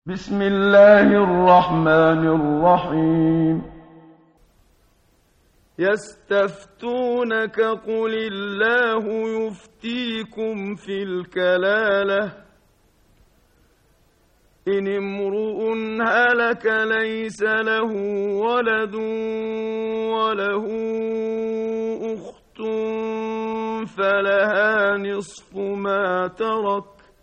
بسم الله الرحمن الرحيم. يستفتونك قل الله يفتيكم في الكلالة إن امرؤ هلك ليس له ولد وله أخت فلها نصف ما ترك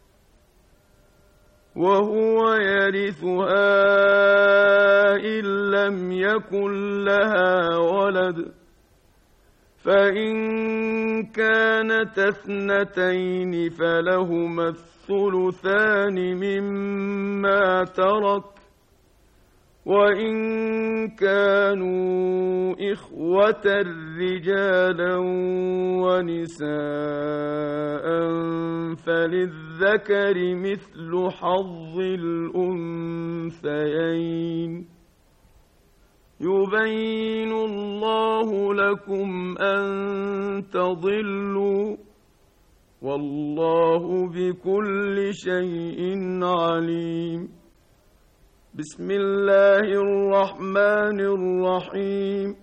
وهو يرثها إن لم يكن لها ولد فإن كانت اثنتين فلهما الثلثان مما ترك وإن كانوا إخوة رجالا ونساء فللذكر مثل حظ الأنثيين يبين الله لكم أن تضلوا والله بكل شيء عليم. بسم الله الرحمن الرحيم.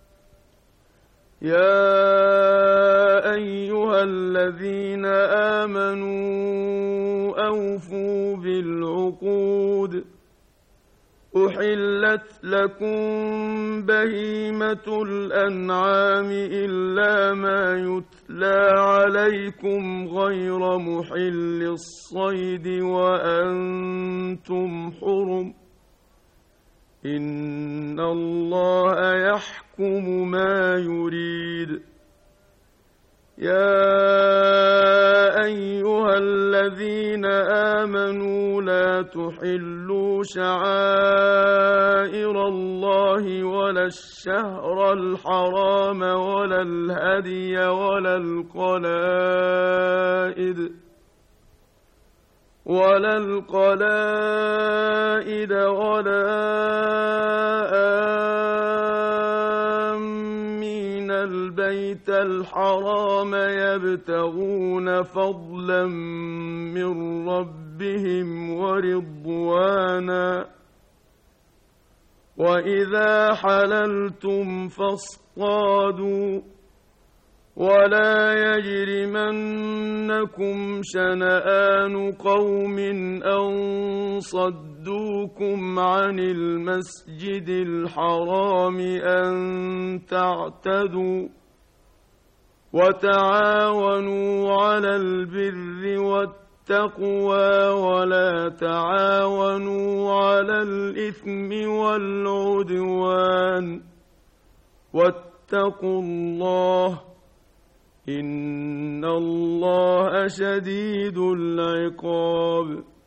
يا أيها الذين آمنوا أوفوا بالعقود أحلت لكم بهيمة الأنعام إلا ما يتلى عليكم غير محل الصيد وأنتم حرم إن الله يحكم ما يريد. يا أيها الذين آمنوا لا تحلوا شعائر الله ولا الشهر الحرام ولا الهدي ولا القلائد ولا آمين البيت الحرام يبتغون فضلا من ربهم ورضوانا وإذا حللتم فاصطادوا ولا يجرمنكم شنآن قوم أن صدوكم عن المسجد الحرام أن تعتدوا وتعاونوا على البر والتقوى ولا تعاونوا على الإثم والعدوان واتقوا الله إن الله شديد العقاب.